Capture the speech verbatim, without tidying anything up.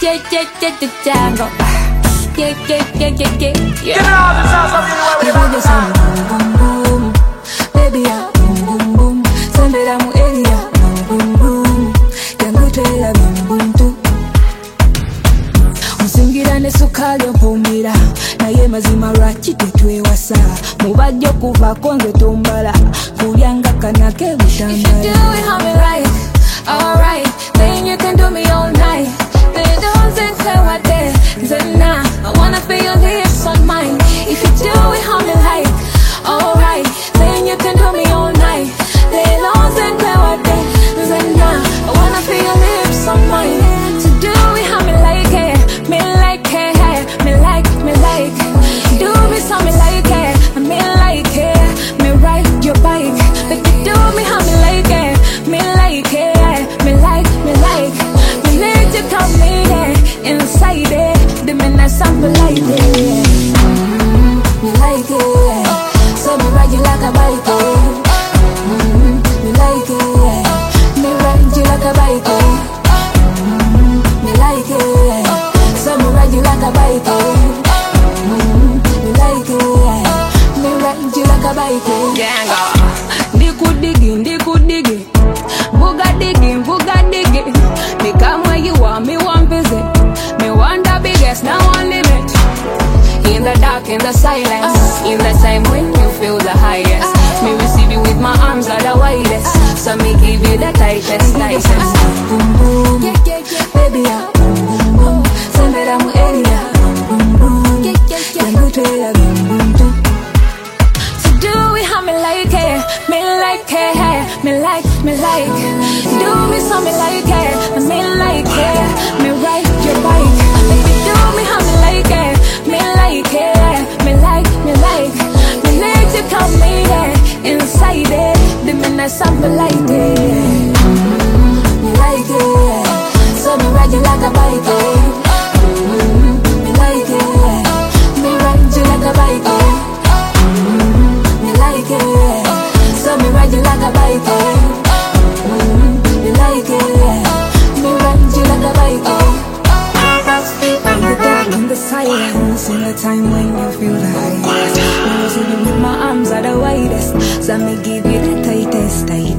yeah, yeah, yeah, the tango. Yeah, yeah, yeah, yeah, yeah, yeah. Get out the sounds of you You just say boom, boom, boom. Baby, yeah, boom, boom, boom. Sembera mu area, boom, boom, boom. Yangutwera boom, boom, too. Musingira ne sukali opumira naye mazima lwaki tetwewasa mubajja okuvaako nze tombala kulyanga kanake butambala. If you do it, how me right, alright. Then you can do me all night. Then don't think say what they say nah. I wanna feel your lips on mine. If you do it, how me like, alright. Then you can do me all night. Then don't think say what they say nah. I wanna feel your lips on mine. To do it, how me like it, me like it, me like, me like. Do me so me like it, me like it, me ride your bike. But you do me how me like it, me like it, me like, me like. Me let you come me there, inside it, the men are sample like it. Mm, me like it, so me ride you like a bike. Mm, me like it, me ride you like a bike. Mm, me like it, so me ride you like a bike. Mm, me like it, me ride you like a bike. Ganga, ndiku digi, ndiku digi, buga digi, buga digi. Me come where you want, me want visit. Me want the biggest, now one limit. In the dark, in the silence, in the time when you feel the highest. Me receive you with my arms are the widest. So me give you the tightest, tightest. Boom boom, Yeah, yeah, yeah. baby ya, boom boom boom. Sembera mu area, boom boom boom. Yeah, yeah, yeah. Yangutwera boom boom too. So do it how me like it, me like it, me like, me like. Do me so me like it, me like it, me ride your bike. Baby, do me how me like it, me like it, me like, me like. Me let you come me there, inside it, the men are sample like it. Mm, me like it, so me ride you like a bike. Mm, me like it, me ride you like a bike. Mm, me like it, so me ride you like a bike. Mm, me like it, me ride you like a bike. In the dark, in the silence, in the time when you feel the highest. Me receive you with my arms are the widest, so me give you the tightest, tightest.